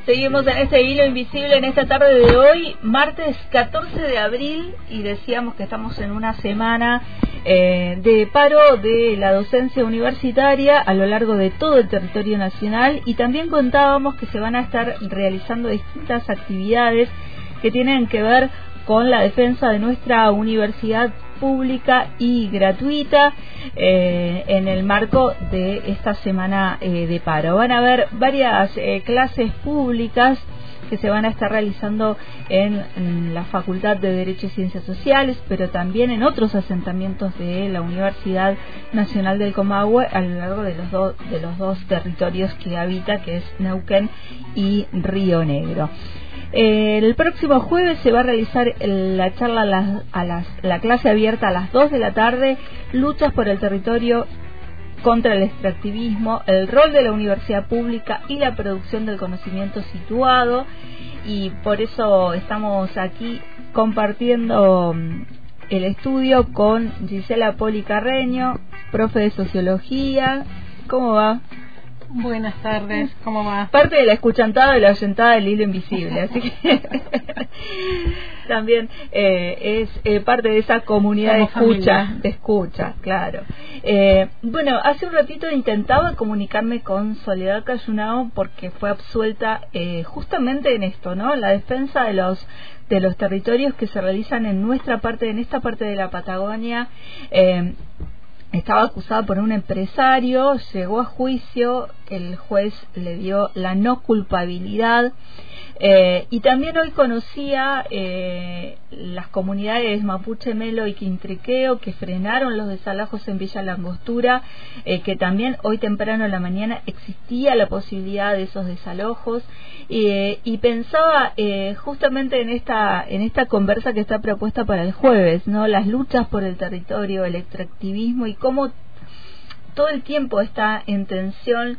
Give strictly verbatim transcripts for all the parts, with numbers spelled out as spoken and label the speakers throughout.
Speaker 1: Seguimos en este hilo invisible en esta tarde de hoy, martes catorce de abril, y decíamos que estamos en una semana eh, de paro de la docencia universitaria a lo largo de todo el territorio nacional, y también contábamos que se van a estar realizando distintas actividades que tienen que ver con la defensa de nuestra universidad pública y gratuita eh, en el marco de esta semana eh, de paro. Van a haber varias eh, clases públicas que se van a estar realizando en, en la Facultad de Derecho y Ciencias Sociales, pero también en otros asentamientos de la Universidad Nacional del Comahue a lo largo de los, do, de los dos territorios que habita, que es Neuquén y Río Negro. Eh, el próximo jueves se va a realizar la charla a las, a las, la clase abierta a las dos de la tarde, luchas por el territorio contra el extractivismo, el rol de la universidad pública y la producción del conocimiento situado, y por eso estamos aquí compartiendo el estudio con Gisela Poli Carreño, profe de Sociología. ¿Cómo va?
Speaker 2: Buenas tardes, ¿cómo va?
Speaker 1: Parte de la escuchantada y la oyentada del hilo invisible, así que también eh, es eh, parte de esa comunidad de escucha, familia. de escucha, claro. Eh, bueno, hace un ratito intentaba comunicarme con Soledad Cayunao porque fue absuelta eh, justamente en esto, ¿no? La defensa de los de los territorios que se realizan en nuestra parte, en esta parte de la Patagonia. Eh, Estaba acusada por un empresario, llegó a juicio, el juez le dio la no culpabilidad, eh, y también hoy conocía eh, las comunidades Mapuche, Melo y Quintriqueo que frenaron los desalojos en Villa Langostura, eh, que también hoy temprano en la mañana existía la posibilidad de esos desalojos, eh, y pensaba eh, justamente en esta en esta conversa que está propuesta para el jueves, ¿no? Las luchas por el territorio, el extractivismo y cómo todo el tiempo está en tensión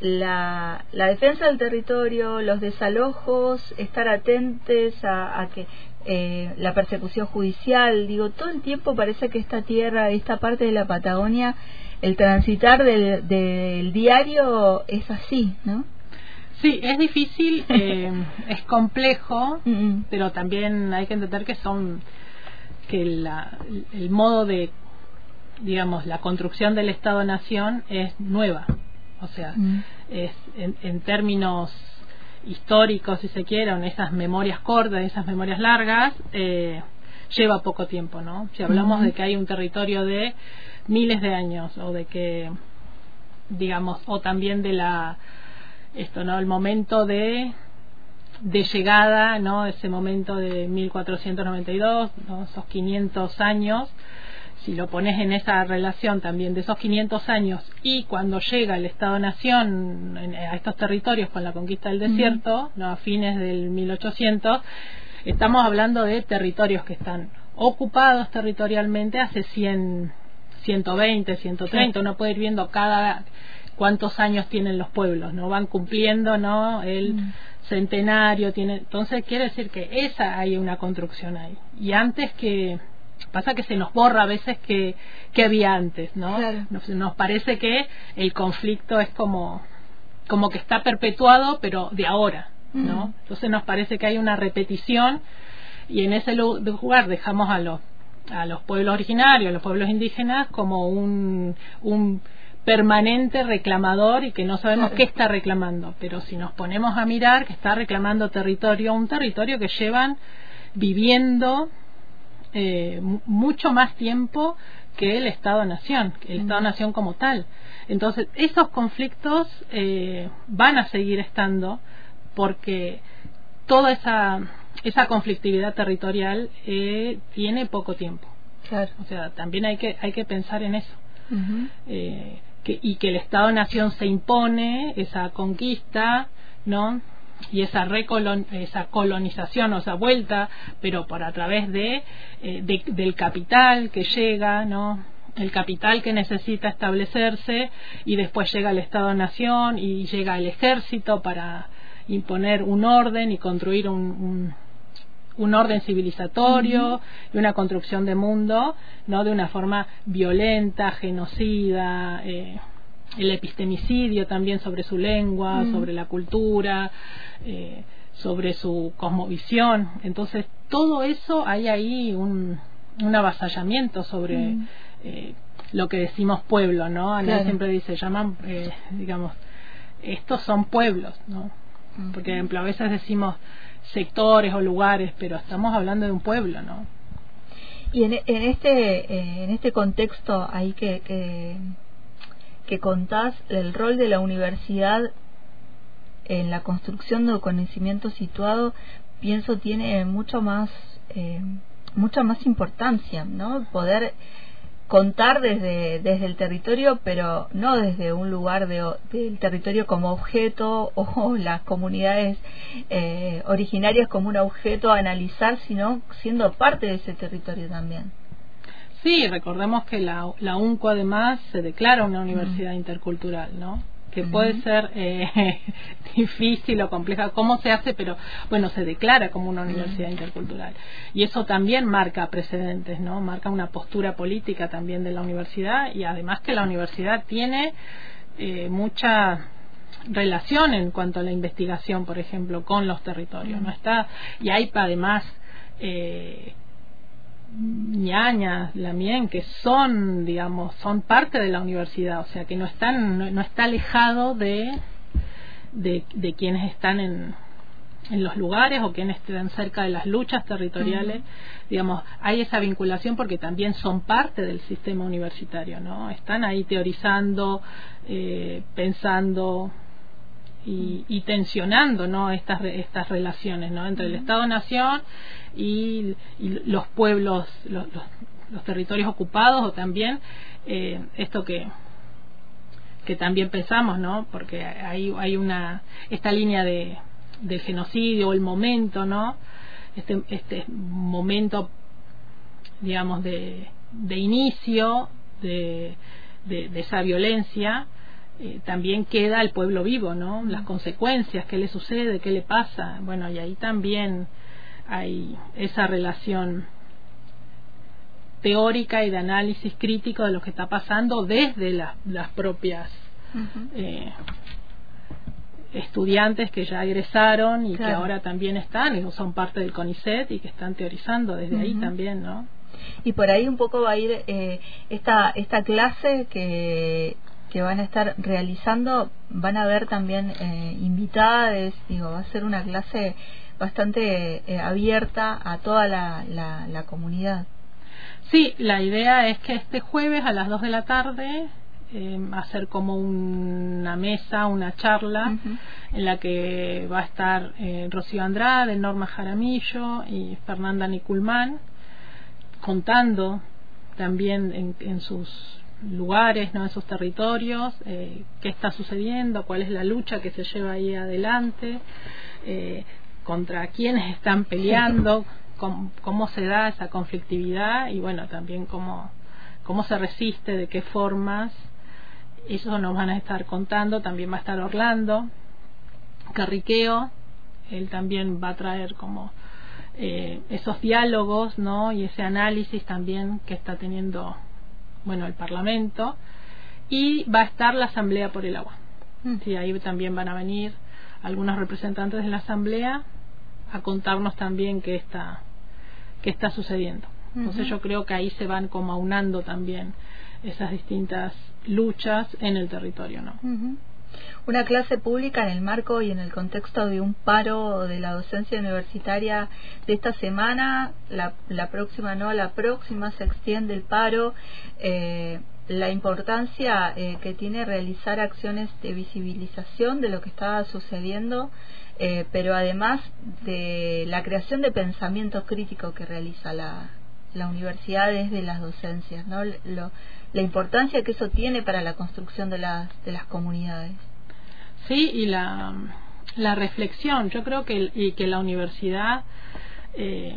Speaker 1: la, la defensa del territorio, los desalojos, estar atentos a, a que eh, la persecución judicial. Digo, todo el tiempo parece que esta tierra, esta parte de la Patagonia, el transitar del, del diario es así, ¿no?
Speaker 2: Sí, es difícil, eh, es complejo, mm-hmm. pero también hay que entender que son que la, el modo de, digamos, la construcción del Estado-Nación es nueva, o sea, mm. es en, en términos históricos, si se quieren, esas memorias cortas, esas memorias largas, eh, lleva poco tiempo, ¿no? Si hablamos mm. de que hay un territorio de miles de años, o de que, digamos, o también de la esto, ¿no? El momento de de llegada, ¿no? Ese momento de mil cuatrocientos noventa y dos, ¿no? Esos quinientos años, si lo pones en esa relación también de esos quinientos años y cuando llega el Estado-Nación a estos territorios con la conquista del desierto, uh-huh. ¿no? A fines del mil ochocientos, estamos hablando de territorios que están ocupados territorialmente hace cien, ciento veinte, ciento treinta, sí. Uno puede ir viendo cada cuántos años tienen los pueblos, no van cumpliendo, ¿no? El mm. centenario tiene, entonces quiere decir que esa hay una construcción ahí. Y antes que pasa que se nos borra a veces que que había antes, ¿no? Claro. Nos, nos parece que el conflicto es como como que está perpetuado, pero de ahora, ¿no? Mm. Entonces nos parece que hay una repetición y en ese lugar dejamos a los a los pueblos originarios, a los pueblos indígenas como un un permanente reclamador y que no sabemos claro. qué está reclamando, pero si nos ponemos a mirar que está reclamando territorio, un territorio que llevan viviendo eh, mucho más tiempo que el Estado-Nación, el mm. Estado-Nación como tal. Entonces esos conflictos eh, van a seguir estando porque toda esa esa conflictividad territorial eh, tiene poco tiempo. Claro. O sea, también hay que hay que pensar en eso. Uh-huh. Eh, Que, y que el Estado-Nación se impone esa conquista, ¿no? Y esa recolon, esa colonización, o esa vuelta, pero por a través de, eh, de del capital que llega, ¿no? El capital que necesita establecerse y después llega el Estado-Nación y llega el ejército para imponer un orden y construir un, un un orden civilizatorio uh-huh. y una construcción de mundo, no de una forma violenta, genocida, eh, el epistemicidio también sobre su lengua, mm. sobre la cultura, eh, sobre su cosmovisión. Entonces, todo eso hay ahí un, un avasallamiento sobre mm. eh, lo que decimos pueblo, ¿no? Ana claro. siempre dice, llaman, eh, digamos, estos son pueblos, ¿no? Mm. Porque, por ejemplo, a veces decimos sectores o lugares, pero estamos hablando de un pueblo, ¿no?
Speaker 1: Y en, en este eh, en este contexto ahí que, que que contás, el rol de la universidad en la construcción de conocimiento situado, pienso tiene mucho más eh, mucha más importancia, ¿no? Poder contar desde desde el territorio, pero no desde un lugar de, del territorio como objeto o las comunidades eh, originarias como un objeto a analizar, sino siendo parte de ese territorio también.
Speaker 2: Sí, recordemos que la, la UNCO además se declara una universidad mm. intercultural, ¿no? Que mm. puede ser eh, difícil o compleja, cómo se hace, pero bueno, se declara como una universidad mm. intercultural. Y eso también marca precedentes, ¿no? Marca una postura política también de la universidad, y además que la universidad tiene eh, mucha relación en cuanto a la investigación, por ejemplo, con los territorios, mm. ¿no? Está, y hay además eh, ñañas, lamien, que son, digamos, son parte de la universidad, o sea, que no están, no, no está alejado de, de de quienes están en en los lugares o quienes están cerca de las luchas territoriales. Uh-huh. Digamos, hay esa vinculación porque también son parte del sistema universitario, ¿no? Están ahí teorizando, eh, pensando y, y tensionando, ¿no? Estas estas relaciones, ¿no? Entre uh-huh. el Estado-Nación y, y los pueblos, los, los, los territorios ocupados, o también eh, esto que que también pensamos, ¿no? Porque hay hay una esta línea de del genocidio, el momento, ¿no? Este este momento, digamos, de de inicio de de, de esa violencia. Eh, también queda el pueblo vivo, ¿no? Las consecuencias, qué le sucede, qué le pasa. Bueno, y ahí también hay esa relación teórica y de análisis crítico de lo que está pasando desde la, las propias uh-huh. eh, estudiantes que ya egresaron y claro. que ahora también están y son parte del CONICET y que están teorizando desde uh-huh. ahí también, ¿no?
Speaker 1: Y por ahí un poco va a ir eh, esta esta clase que que van a estar realizando, van a haber también eh, invitadas, digo, va a ser una clase bastante eh, abierta a toda la, la, la comunidad.
Speaker 2: Sí, la idea es que este jueves a las dos de la tarde eh, hacer como un, una mesa, una charla uh-huh. en la que va a estar eh, Rocío Andrade, Norma Jaramillo y Fernanda Niculmán, contando también en, en sus lugares, ¿no? En sus territorios, eh, qué está sucediendo, cuál es la lucha que se lleva ahí adelante, eh, contra quiénes están peleando, cómo, cómo se da esa conflictividad y bueno, también cómo, cómo se resiste, de qué formas. Eso nos van a estar contando. También va a estar Orlando Carriqueo, él también va a traer como eh, esos diálogos, ¿no? Y ese análisis también que está teniendo, bueno, el Parlamento, y va a estar la Asamblea por el Agua. Mm. Sí, ahí también van a venir algunos representantes de la Asamblea a contarnos también qué está qué está sucediendo. Uh-huh. Entonces yo creo que ahí se van como aunando también esas distintas luchas en el territorio, ¿no?
Speaker 1: Uh-huh. Una clase pública en el marco y en el contexto de un paro de la docencia universitaria de esta semana, la, la próxima no, la próxima se extiende el paro, eh, la importancia eh, que tiene realizar acciones de visibilización de lo que está sucediendo, eh, pero además de la creación de pensamiento crítico que realiza la, la universidad desde las docencias, ¿no? Lo, la importancia que eso tiene para la construcción de las de las comunidades.
Speaker 2: Sí, y la la reflexión, yo creo que y que la universidad eh,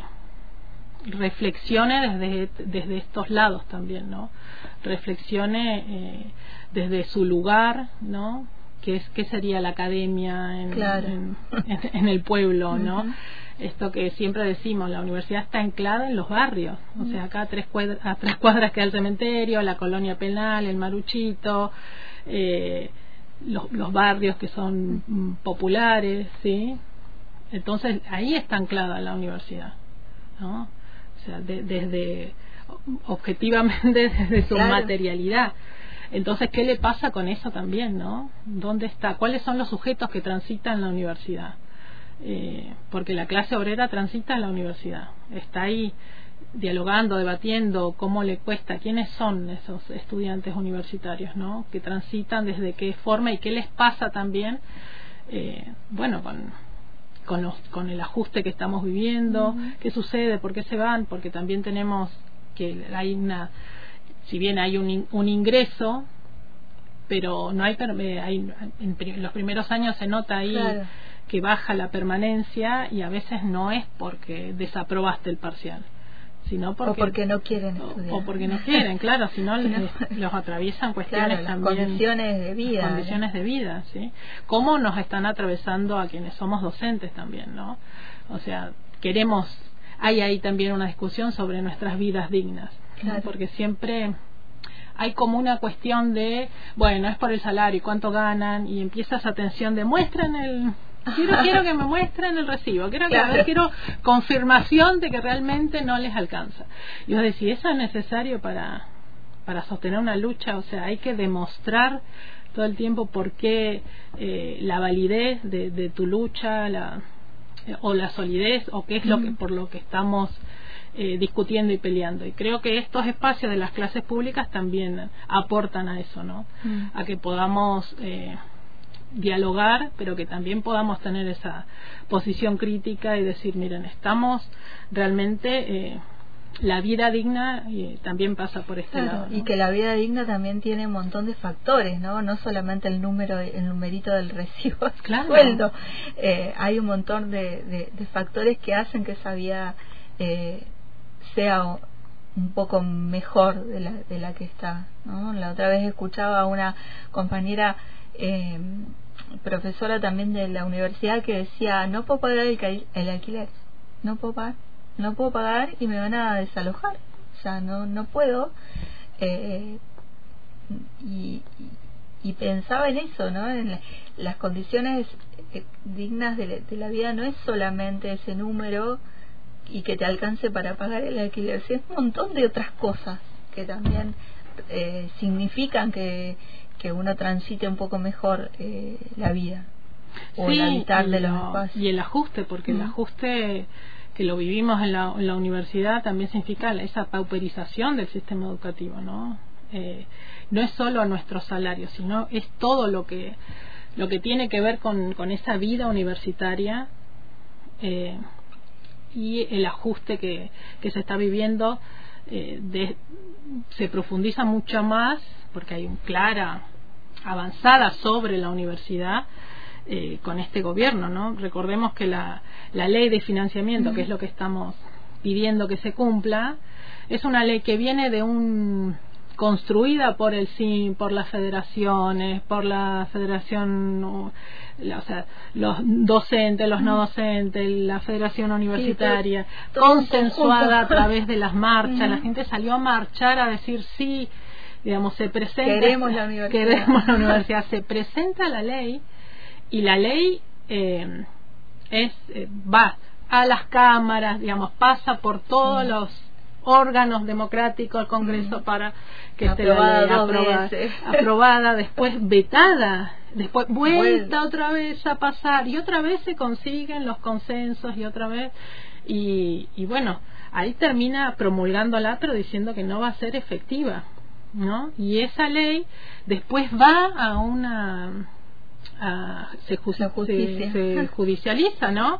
Speaker 2: reflexione desde desde estos lados también, ¿no? Reflexione eh, desde su lugar, ¿no? ¿Qué es qué sería la academia en,
Speaker 1: claro.
Speaker 2: en, en, en el pueblo, ¿no?
Speaker 1: Uh-huh.
Speaker 2: Esto que siempre decimos, la universidad está anclada en los barrios, o sea, acá a tres cuadras, a tres cuadras queda el cementerio, la colonia penal, el Maruchito, eh, los, los barrios que son mm, populares, ¿sí? Entonces ahí está anclada la universidad, ¿no? O sea, de, desde objetivamente desde su claro. materialidad. Entonces, ¿qué le pasa con eso también, no? ¿Dónde está? ¿Cuáles son los sujetos que transitan la universidad? Eh, porque la clase obrera transita en la universidad, está ahí dialogando, debatiendo cómo le cuesta, quiénes son esos estudiantes universitarios, ¿no? Que transitan, desde qué forma y qué les pasa también, eh, bueno, con, con, los, con el ajuste que estamos viviendo, uh-huh. qué sucede, por qué se van, porque también tenemos que hay una, si bien hay un, un ingreso, pero no hay, hay en los primeros años se nota ahí claro. que baja la permanencia, y a veces no es porque desaprobaste el parcial, sino porque,
Speaker 1: o porque no quieren estudiar,
Speaker 2: o, o porque no quieren, claro, sino no. les, los atraviesan cuestiones
Speaker 1: claro,
Speaker 2: también,
Speaker 1: condiciones de vida,
Speaker 2: condiciones
Speaker 1: ¿no?
Speaker 2: de vida, ¿sí? Cómo nos están atravesando a quienes somos docentes también, ¿no? O sea, queremos, hay ahí también una discusión sobre nuestras vidas dignas, claro. ¿no? Porque siempre hay como una cuestión de, bueno, es por el salario, cuánto ganan, y empieza esa tensión de muestren el quiero quiero que me muestren el recibo, quiero que claro. a ver, quiero confirmación de que realmente no les alcanza. Y vos decís, eso es necesario para para sostener una lucha, o sea, hay que demostrar todo el tiempo por qué eh, la validez de, de tu lucha, la eh, o la solidez, o qué es lo que por lo que estamos eh, discutiendo y peleando. Y creo que estos espacios de las clases públicas también aportan a eso, ¿no? Mm. A que podamos eh, dialogar, pero que también podamos tener esa posición crítica y decir, miren, estamos realmente eh, la vida digna y también pasa por este
Speaker 1: claro,
Speaker 2: lado, ¿no?
Speaker 1: Y que la vida digna también tiene un montón de factores, no no solamente el número, el numerito del recibo,
Speaker 2: claro.
Speaker 1: sueldo, eh, hay un montón de, de, de factores que hacen que esa vida eh, sea un poco mejor de la, de la que está, ¿no? La otra vez escuchaba a una compañera eh, profesora también de la universidad que decía, no puedo pagar el, el alquiler, no puedo pagar, no puedo pagar y me van a desalojar, o sea, no no puedo, eh, y, y pensaba en eso, ¿no? En la, las condiciones eh, dignas de la, de la vida no es solamente ese número y que te alcance para pagar el alquiler, sino un montón de otras cosas que también eh, significan que que uno transite un poco mejor eh, la vida, o
Speaker 2: sí,
Speaker 1: el habitar de
Speaker 2: lo,
Speaker 1: los espacios.
Speaker 2: Y el ajuste, porque mm. el ajuste que lo vivimos en la, en la universidad también significa esa pauperización del sistema educativo, ¿no? Eh, no es solo nuestro salario, sino es todo lo que lo que tiene que ver con, con esa vida universitaria, eh, y el ajuste que, que se está viviendo eh, de, se profundiza mucho más porque hay una clara avanzada sobre la universidad eh, con este gobierno, ¿no? Recordemos que la, la ley de financiamiento, uh-huh. que es lo que estamos pidiendo que se cumpla, es una ley que viene de un construida por el C I M, por las federaciones, por la federación, la, o sea, los docentes, los no docentes, la federación universitaria, sí, todo, todo consensuada a través de las marchas. Uh-huh. La gente salió a marchar a decir sí, digamos, se presenta,
Speaker 1: queremos la universidad,
Speaker 2: queremos la universidad. Se presenta la ley y la ley eh, es eh, va a las cámaras, digamos, pasa por todos sí. los órganos democráticos al Congreso mm. para que esté la ley aprobada, aprobada, después vetada, después vuelta Vuelve. otra vez a pasar y otra vez se consiguen los consensos y otra vez y, y bueno, ahí termina promulgándola pero diciendo que no va a ser efectiva, ¿no? Y esa ley después va a una a, se, ju- se, se judicializa, ¿no?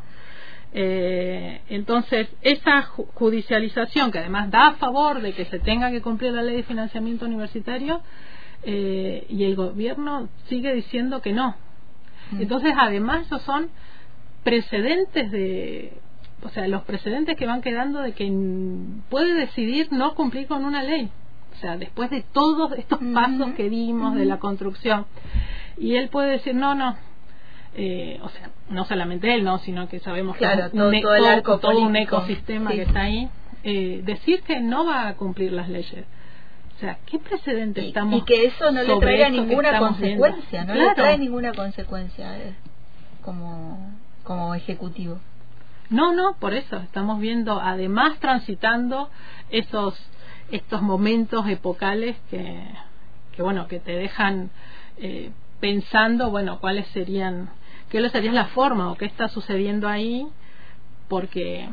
Speaker 2: Eh, entonces esa judicialización, que además da a favor de que se tenga que cumplir la ley de financiamiento universitario, eh, y el gobierno sigue diciendo que no. Entonces además esos son precedentes de, o sea, los precedentes que van quedando de que puede decidir no cumplir con una ley, o sea, después de todos estos pasos que dimos de la construcción, y él puede decir no, no Eh, o sea, no solamente él, no, sino que sabemos
Speaker 1: claro,
Speaker 2: que
Speaker 1: todo,
Speaker 2: un,
Speaker 1: todo, el arco
Speaker 2: todo un
Speaker 1: político.
Speaker 2: ecosistema
Speaker 1: sí.
Speaker 2: que está ahí, eh, decir que no va a cumplir las leyes, o sea, ¿qué precedente
Speaker 1: y,
Speaker 2: estamos
Speaker 1: y que eso no le traiga ninguna consecuencia,
Speaker 2: viendo?
Speaker 1: no
Speaker 2: Claro.
Speaker 1: le trae ninguna consecuencia eh, como, como ejecutivo.
Speaker 2: No, no, por eso estamos viendo, además transitando esos estos momentos epocales que, que bueno, que te dejan eh, pensando, bueno, cuáles serían, qué sería la forma o qué está sucediendo ahí, porque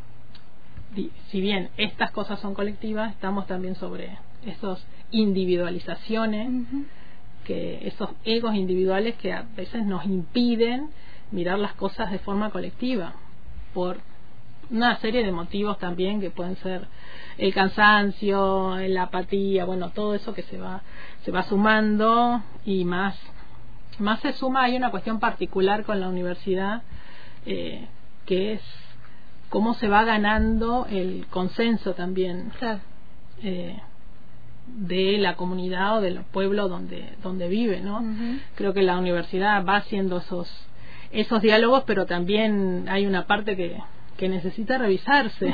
Speaker 2: si bien estas cosas son colectivas, estamos también sobre esas individualizaciones, uh-huh. que esos egos individuales que a veces nos impiden mirar las cosas de forma colectiva, por una serie de motivos también que pueden ser el cansancio, la apatía, bueno, todo eso que se va se va sumando, y más más se suma, hay una cuestión particular con la universidad, eh, que es cómo se va ganando el consenso también, claro. eh, de la comunidad o del pueblo donde donde vive, ¿no? Uh-huh. Creo que la universidad va haciendo esos esos diálogos, pero también hay una parte que que necesita revisarse,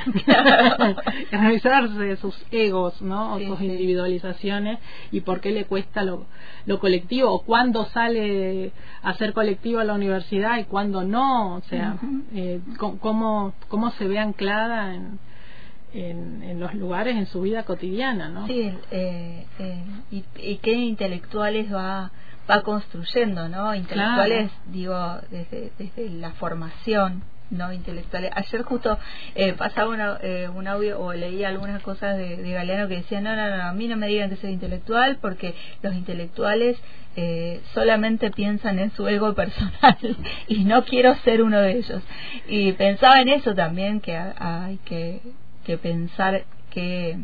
Speaker 2: revisarse sus egos, ¿no? O sí, sus sí. individualizaciones, y por qué le cuesta lo, lo colectivo, o cuándo sale a ser colectivo a la universidad y cuándo no, o sea, uh-huh. eh, cómo, cómo se ve anclada en, en, en los lugares, en su vida cotidiana, ¿no?
Speaker 1: Sí, eh, eh, y, y qué intelectuales va va construyendo, ¿no? Intelectuales, claro. digo, desde, desde la formación, no intelectuales. Ayer justo eh, pasaba una, eh, un audio o leía algunas cosas de, de Galeano que decía, no, no, no, a mí no me digan que soy intelectual, porque los intelectuales eh, solamente piensan en su ego personal y no quiero ser uno de ellos. Y pensaba en eso también, que hay que, que pensar que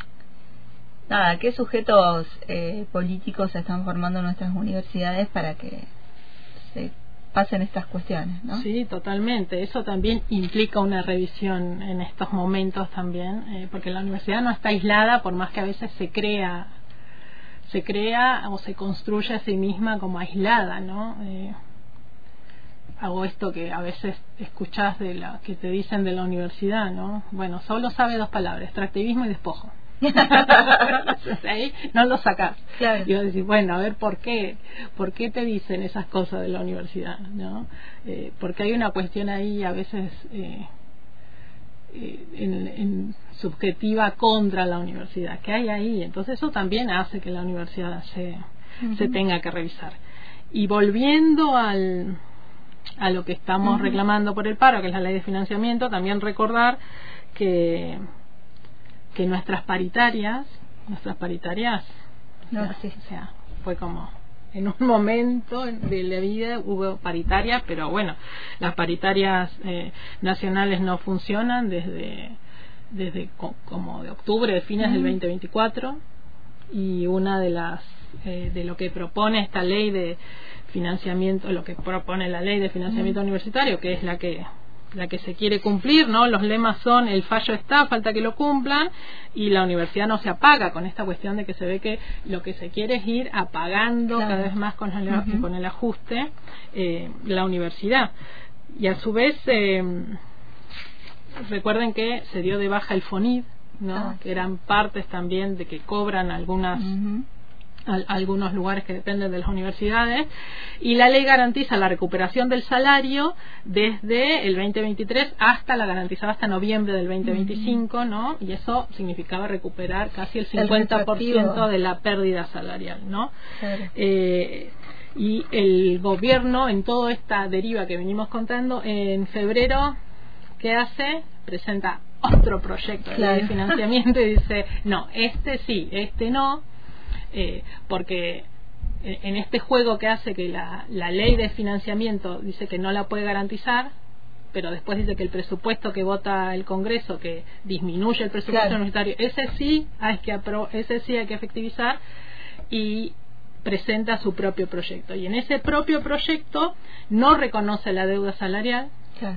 Speaker 1: nada, qué sujetos eh, políticos se están formando en nuestras universidades para que se pasen estas cuestiones, ¿no?
Speaker 2: Sí, totalmente. Eso también implica una revisión en estos momentos también, eh, porque la universidad no está aislada, por más que a veces se crea, se crea o se construye a sí misma como aislada, ¿no? Eh, hago esto que a veces escuchás de la que te dicen de la universidad, ¿no? Bueno, solo sabe dos palabras: extractivismo y despojo. Ahí no lo sacás, claro. Y vas a decir, bueno, a ver, ¿por qué? ¿Por qué te dicen esas cosas de la universidad? ¿No? Eh, porque hay una cuestión ahí a veces eh, eh, en, en subjetiva contra la universidad, que hay ahí. Entonces eso también hace que la universidad se, uh-huh. se tenga que revisar. Y volviendo al a lo que estamos uh-huh. reclamando por el paro, que es la ley de financiamiento, también recordar que que nuestras paritarias, nuestras paritarias,
Speaker 1: no,
Speaker 2: o sea,
Speaker 1: sí.
Speaker 2: o sea, fue como en un momento de la vida hubo paritarias, pero bueno, las paritarias eh, nacionales no funcionan desde desde co- como de octubre, de fines mm. del veinte veinticuatro, y una de las eh, de lo que propone esta ley de financiamiento, lo que propone la ley de financiamiento mm. universitario, que es la que la que se quiere cumplir, ¿no? Los lemas son: el fallo está, falta que lo cumplan, y la universidad no se apaga, con esta cuestión de que se ve que lo que se quiere es ir apagando, claro. cada vez más con el, uh-huh. con el ajuste eh, la universidad. Y a su vez eh, recuerden que se dio de baja el FONID, ¿no? Ah, que eran partes también de que cobran algunas uh-huh. algunos lugares que dependen de las universidades, y la ley garantiza la recuperación del salario desde el veinte veintitrés hasta la garantizada hasta noviembre del veinte veinticinco, ¿no? Y eso significaba recuperar casi el cincuenta por ciento de la pérdida salarial, ¿no? Claro. Eh, y el gobierno, en toda esta deriva que venimos contando, en febrero, ¿qué hace? Presenta otro proyecto de claro. ley de financiamiento y dice, no, este sí, este no. Eh, porque en este juego que hace que la, la ley de financiamiento dice que no la puede garantizar, pero después dice que el presupuesto que vota el Congreso, que disminuye el presupuesto claro. universitario, ese sí hay que apro- ese sí hay que efectivizar, y presenta su propio proyecto, y en ese propio proyecto no reconoce la deuda salarial claro.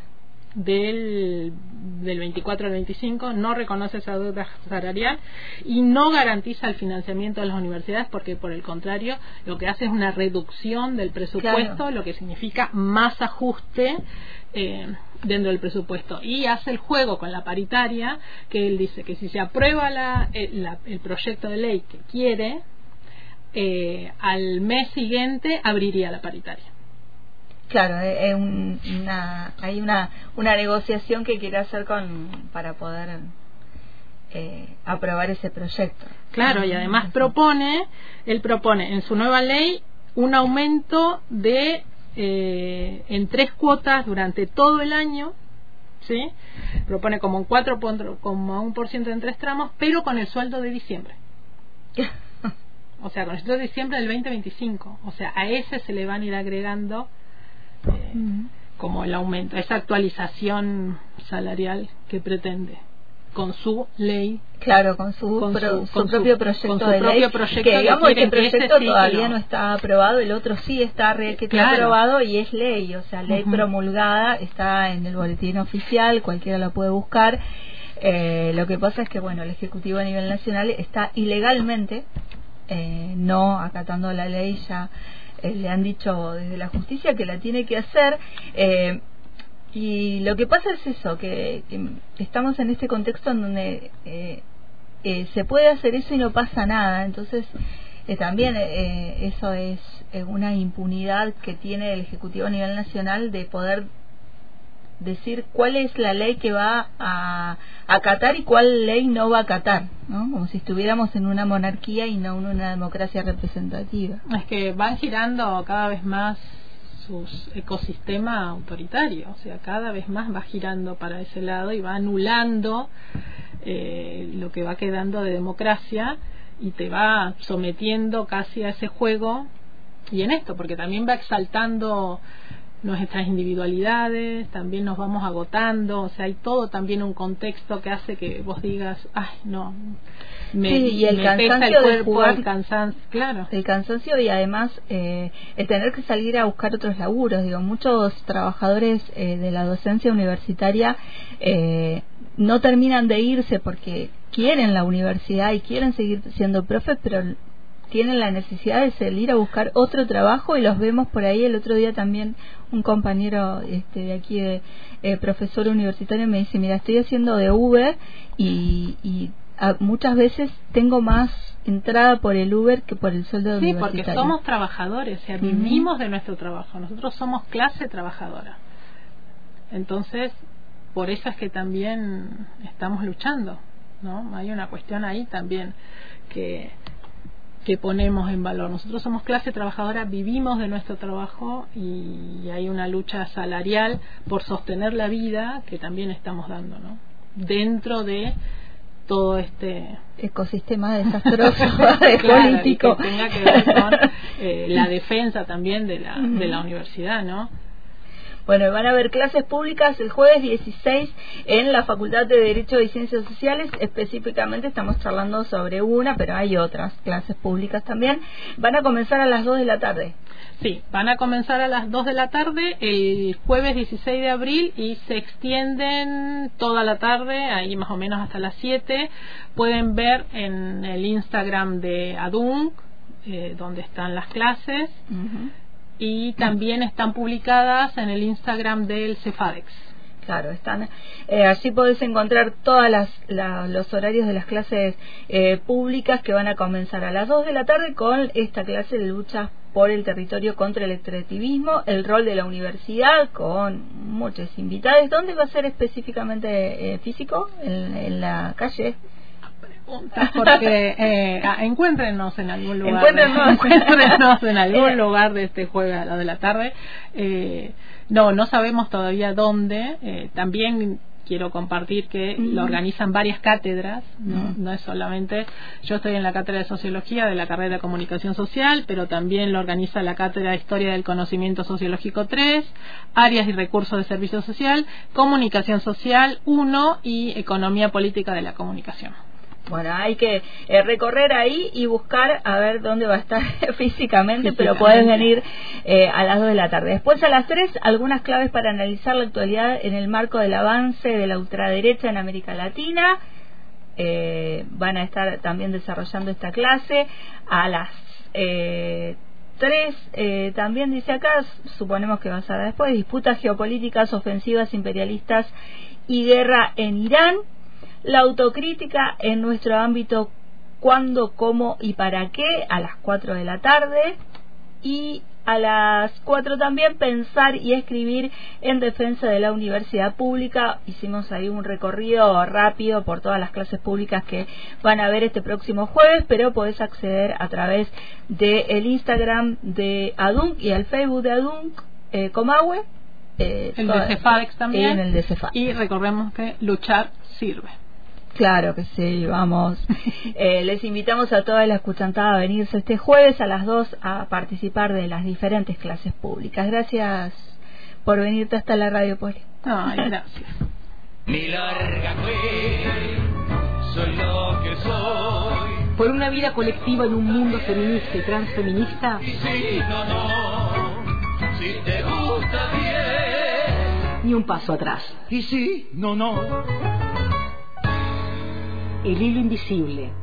Speaker 2: del del veinticuatro al veinticinco, no reconoce esa deuda salarial y no garantiza el financiamiento de las universidades, porque por el contrario lo que hace es una reducción del presupuesto, claro. lo que significa más ajuste eh, dentro del presupuesto, y hace el juego con la paritaria, que él dice que si se aprueba la, el, la, el proyecto de ley que quiere, eh, al mes siguiente abriría la paritaria.
Speaker 1: Claro, es un, una, hay una, una negociación que quiere hacer con para poder eh, aprobar ese proyecto.
Speaker 2: Claro, y además propone, él propone en su nueva ley un aumento de eh, en tres cuotas durante todo el año, ¿sí? Propone como un cuatro coma uno por ciento en tres tramos, pero con el sueldo de diciembre. O sea, con el sueldo de diciembre del veinte veinticinco. O sea, a ese se le van a ir agregando eh, uh-huh. como el aumento, esa actualización salarial que pretende. Con su ley,
Speaker 1: claro, con su,
Speaker 2: con
Speaker 1: pro,
Speaker 2: su,
Speaker 1: su
Speaker 2: con
Speaker 1: propio
Speaker 2: su,
Speaker 1: proyecto
Speaker 2: con su
Speaker 1: de
Speaker 2: propio
Speaker 1: ley,
Speaker 2: proyecto
Speaker 1: que digamos que el proyecto
Speaker 2: sí,
Speaker 1: todavía
Speaker 2: no.
Speaker 1: no está aprobado, el otro sí está re, que
Speaker 2: claro.
Speaker 1: está aprobado y es ley, o sea, ley uh-huh. promulgada, está en el boletín oficial, cualquiera la puede buscar. Eh, lo que pasa es que, bueno, el Ejecutivo a nivel nacional está ilegalmente eh, no acatando la ley, ya eh, le han dicho desde la justicia que la tiene que hacer. eh, Y lo que pasa es eso, que, que estamos en este contexto en donde eh, eh, se puede hacer eso y no pasa nada. Entonces, eh, también eh, eso es eh, una impunidad que tiene el Ejecutivo a nivel nacional de poder decir cuál es la ley que va a acatar y cuál ley no va a acatar, ¿no? Como si estuviéramos en una monarquía y no en una democracia representativa.
Speaker 2: Es que van girando cada vez más su ecosistema autoritario, o sea, cada vez más va girando para ese lado y va anulando eh, lo que va quedando de democracia y te va sometiendo casi a ese juego, y en esto, porque también va exaltando nuestras individualidades, también nos vamos agotando, o sea, hay todo también un contexto que hace que vos digas, ay, no, me,
Speaker 1: sí, y el
Speaker 2: me
Speaker 1: cansancio
Speaker 2: pesa el cuerpo,
Speaker 1: de jugar,
Speaker 2: el cansancio, claro.
Speaker 1: El cansancio y además eh, el tener que salir a buscar otros laburos, digo, muchos trabajadores eh, de la docencia universitaria eh, no terminan de irse porque quieren la universidad y quieren seguir siendo profes, pero tienen la necesidad de salir a buscar otro trabajo, y los vemos por ahí. El otro día también un compañero este, de aquí, de, eh, profesor universitario, me dice, mira, estoy haciendo de Uber y, y a, muchas veces tengo más entrada por el Uber que por el sueldo
Speaker 2: sí,
Speaker 1: universitario.
Speaker 2: Sí, porque somos trabajadores, o sea, uh-huh. vivimos de nuestro trabajo, nosotros somos clase trabajadora. Entonces, por eso es que también estamos luchando, ¿no? Hay una cuestión ahí también que que ponemos en valor. Nosotros somos clase trabajadora, vivimos de nuestro trabajo, y hay una lucha salarial por sostener la vida que también estamos dando, ¿no? Dentro de todo este
Speaker 1: ecosistema desastroso de
Speaker 2: claro,
Speaker 1: político,
Speaker 2: que tenga que ver con eh, la defensa también de la, de la universidad, ¿no?
Speaker 1: Bueno, van a haber clases públicas el jueves dieciséis en la Facultad de Derecho y Ciencias Sociales. Específicamente estamos charlando sobre una, pero hay otras clases públicas también. Van a comenzar a las dos de la tarde.
Speaker 2: Sí, van a comenzar a las dos de la tarde el jueves dieciséis de abril y se extienden toda la tarde, ahí más o menos hasta las siete. Pueden ver en el Instagram de ADUNC eh, donde están las clases. Uh-huh. Y también están publicadas en el Instagram del Cefadex.
Speaker 1: Claro, están eh, allí podés encontrar todos la, los horarios de las clases eh, públicas, que van a comenzar a las dos de la tarde con esta clase de lucha por el territorio contra el extractivismo, el rol de la universidad, con muchos invitados. ¿Dónde va a ser específicamente eh, físico? ¿En, en la calle?
Speaker 2: Porque eh, ah, encuéntrenos en algún lugar
Speaker 1: encuéntrenos,
Speaker 2: de, encuéntrenos en algún lugar de este jueves a las de la tarde. eh, no no sabemos todavía dónde. Eh, también quiero compartir que mm. lo organizan varias cátedras, ¿no? Mm. no es solamente, yo estoy en la cátedra de Sociología de la carrera de Comunicación Social, pero también lo organiza la cátedra de Historia del Conocimiento Sociológico tres, Áreas y Recursos de Servicio Social, Comunicación Social uno y Economía Política de la Comunicación.
Speaker 1: Bueno, hay que eh, recorrer ahí y buscar a ver dónde va a estar físicamente, pero pueden venir eh, a las dos de la tarde. Después, a las tres, algunas claves para analizar la actualidad en el marco del avance de la ultraderecha en América Latina. Eh, van a estar también desarrollando esta clase. A las eh, tres, eh, también dice acá, suponemos que basada después, disputas geopolíticas, ofensivas imperialistas y guerra en Irán, la autocrítica en nuestro ámbito, cuándo, cómo y para qué, a las cuatro de la tarde, y a las cuatro también pensar y escribir en defensa de la universidad pública. Hicimos ahí un recorrido rápido por todas las clases públicas que van a ver este próximo jueves, pero podés acceder a través del Instagram de ADUNC y al Facebook de ADUNC eh, Comahue,
Speaker 2: eh, el de CEFADEX también,
Speaker 1: en el de CEFADEX.
Speaker 2: Y recordemos que luchar sirve.
Speaker 1: Claro que sí, vamos. Eh, les invitamos a toda la escuchantada a venirse este jueves a las dos a participar de las diferentes clases públicas. Gracias por venirte hasta la Radio Poli.
Speaker 2: Ay, gracias.
Speaker 3: Mi larga fue, soy lo que soy.
Speaker 4: Por una vida colectiva en un mundo feminista y transfeminista.
Speaker 3: Y si no, no, si te gusta bien.
Speaker 4: Ni un paso atrás.
Speaker 3: Y si no, no.
Speaker 4: El hilo invisible.